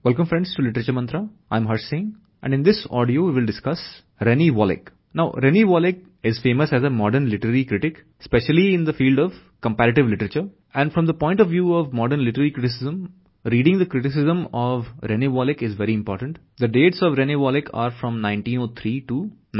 Welcome friends to Literature Mantra. I'm Harsh Singh, and in this audio we will discuss Rennie Wallach. Now Rennie Wallach is famous as a modern literary critic, especially in the field of comparative literature. And from the point of view of modern literary criticism, reading the criticism of Rennie Wallach is very important. The dates of Rennie Wallach are from 1903 to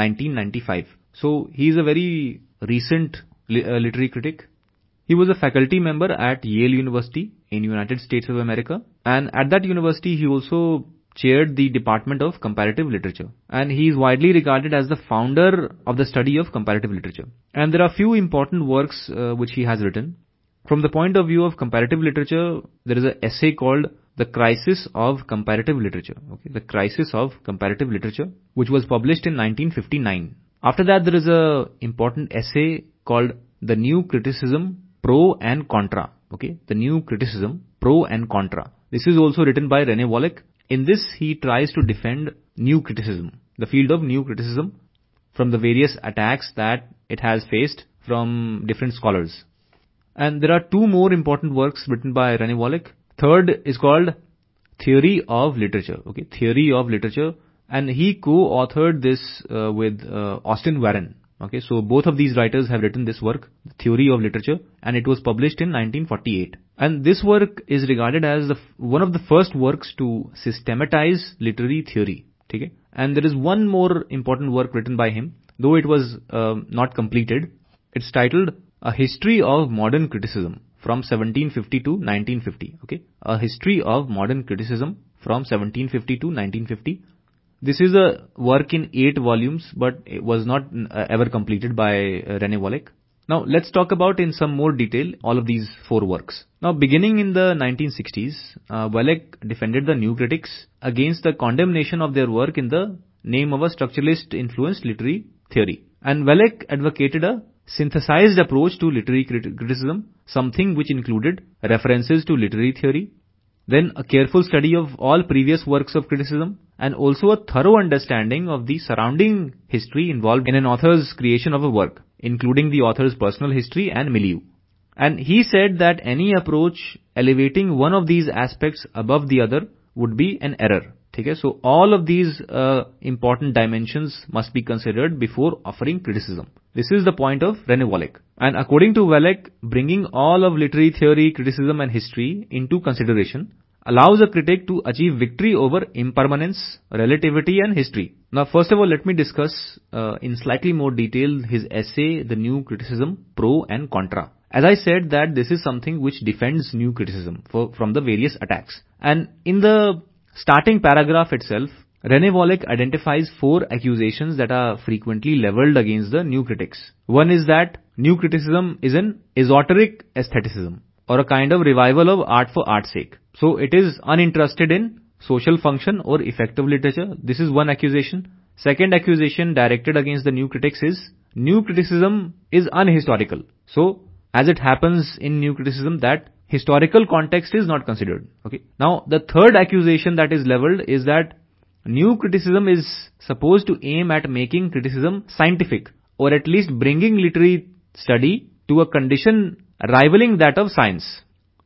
1995. So he is a very recent literary critic. He was a faculty member at Yale University in United States of America, and at that university he also chaired the Department of Comparative Literature, and he is widely regarded as the founder of the study of comparative literature. And there are few important works which he has written. From the point of view of comparative literature, there is an essay called The Crisis of Comparative Literature. The Crisis of Comparative Literature, which was published in 1959. After that, there is a important essay called The New Criticism, Pro and Contra. The New Criticism, Pro and Contra. This is also written by Rennie Wallach. In this, he tries to defend new criticism, the field of new criticism, from the various attacks that it has faced from different scholars. And there are two more important works written by Rennie Wallach. Third is called Theory of Literature. Theory of Literature. And he co-authored this with Austin Warren. So both of these writers have written this work, Theory of Literature, and it was published in 1948. And this work is regarded as one of the first works to systematize literary theory. And there is one more important work written by him, though it was not completed. It's titled A History of Modern Criticism from 1750 to 1950. A History of Modern Criticism from 1750 to 1950. This is a work in 8 volumes, but it was not ever completed by Rennie Wallach. Now, let's talk about in some more detail all of these 4 works. Now, beginning in the 1960s, Wallach defended the new critics against the condemnation of their work in the name of a structuralist-influenced literary theory. And Wallach advocated a synthesized approach to literary criticism, something which included references to literary theory, then a careful study of all previous works of criticism, and also a thorough understanding of the surrounding history involved in an author's creation of a work, including the author's personal history and milieu. And he said that any approach elevating one of these aspects above the other would be an error. So all of these important dimensions must be considered before offering criticism. This is the point of Rennie Wallach. And according to Wallach, bringing all of literary theory, criticism and history into consideration allows a critic to achieve victory over impermanence, relativity and history. Now, first of all, let me discuss in slightly more detail his essay, The New Criticism, Pro and Contra. As I said that this is something which defends new criticism from the various attacks. And in the starting paragraph itself, Rennie Wallach identifies 4 accusations that are frequently leveled against the new critics. One is that new criticism is an esoteric aestheticism, or a kind of revival of art for art's sake. So it is uninterested in social function or effective literature. This is one accusation. Second accusation directed against the new critics is new criticism is unhistorical. So as it happens in new criticism that historical context is not considered. Now the third accusation that is leveled is that new criticism is supposed to aim at making criticism scientific, or at least bringing literary study to a condition rivaling that of science.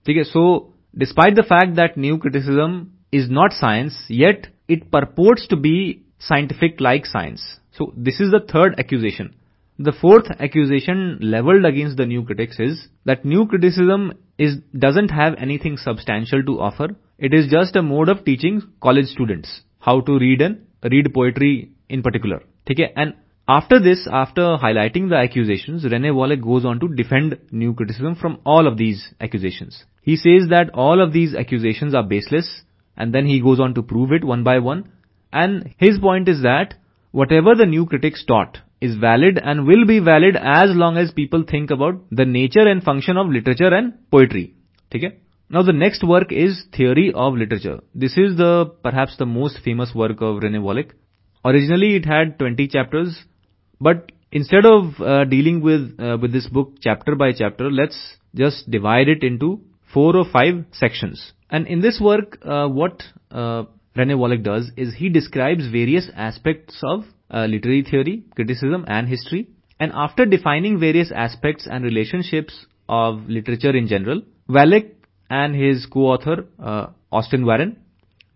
So despite the fact that new criticism is not science, yet it purports to be scientific like science. So this is the third accusation. The fourth accusation leveled against the new critics is that new criticism doesn't have anything substantial to offer. It is just a mode of teaching college students how to read and read poetry in particular. And after this, after highlighting the accusations, Rennie Wallach goes on to defend new criticism from all of these accusations. He says that all of these accusations are baseless, and then he goes on to prove it one by one. And his point is that whatever the new critics taught is valid and will be valid as long as people think about the nature and function of literature and poetry. Now the next work is Theory of Literature. This is perhaps the most famous work of Rennie Wallach. Originally it had 20 chapters, but instead of dealing with this book chapter by chapter, let's just divide it into 4 or 5 sections. And in this work, what Rennie Wallach does is he describes various aspects of literary theory, criticism and history. And after defining various aspects and relationships of literature in general, Wallach and his co-author Austin Warren,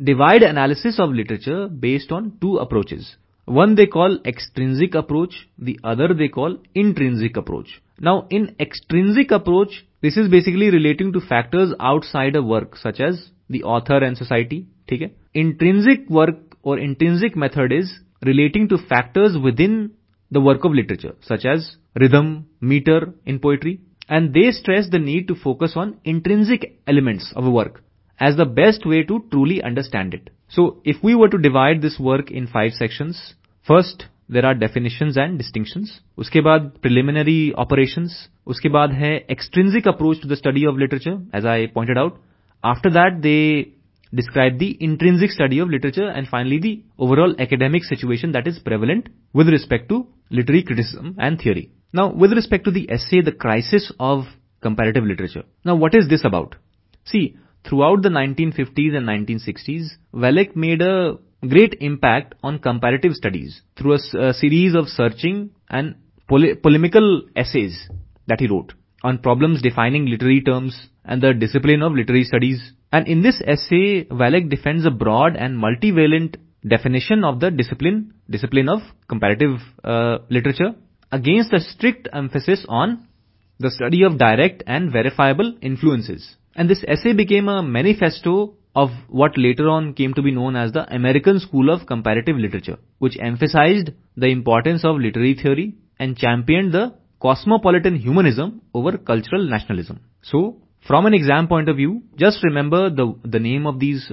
divide analysis of literature based on two approaches. One they call extrinsic approach, the other they call intrinsic approach. Now in extrinsic approach, this is basically relating to factors outside a work such as the author and society. ठीक है? Intrinsic work or intrinsic method is relating to factors within the work of literature such as rhythm, meter in poetry, and they stress the need to focus on intrinsic elements of a work as the best way to truly understand it. So if we were to divide this work in 5 sections, first there are definitions and distinctions, उसके बाद preliminary operations, उसके बाद है extrinsic approach to the study of literature as I pointed out. After that they describe the intrinsic study of literature, and finally the overall academic situation that is prevalent with respect to literary criticism and theory. Now with respect to the essay The Crisis of Comparative Literature. Now what is this about? See, throughout the 1950s and 1960s, Wellek made a great impact on comparative studies through a series of searching and polemical essays that he wrote on problems defining literary terms and the discipline of literary studies. And in this essay, Wellek defends a broad and multivalent definition of the discipline of comparative literature against a strict emphasis on the study of direct and verifiable influences. And this essay became a manifesto of what later on came to be known as the American School of Comparative Literature, which emphasized the importance of literary theory and championed the cosmopolitan humanism over cultural nationalism. So, from an exam point of view, just remember the name of these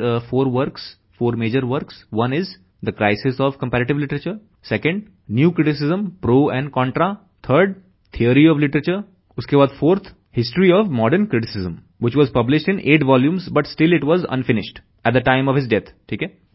4 major works. One is The Crisis of Comparative Literature. Second, New Criticism, Pro and Contra. Third, Theory of Literature. उसके बाद fourth, History of Modern Criticism, which was published in 8 volumes, but still it was unfinished at the time of his death. ठीक है?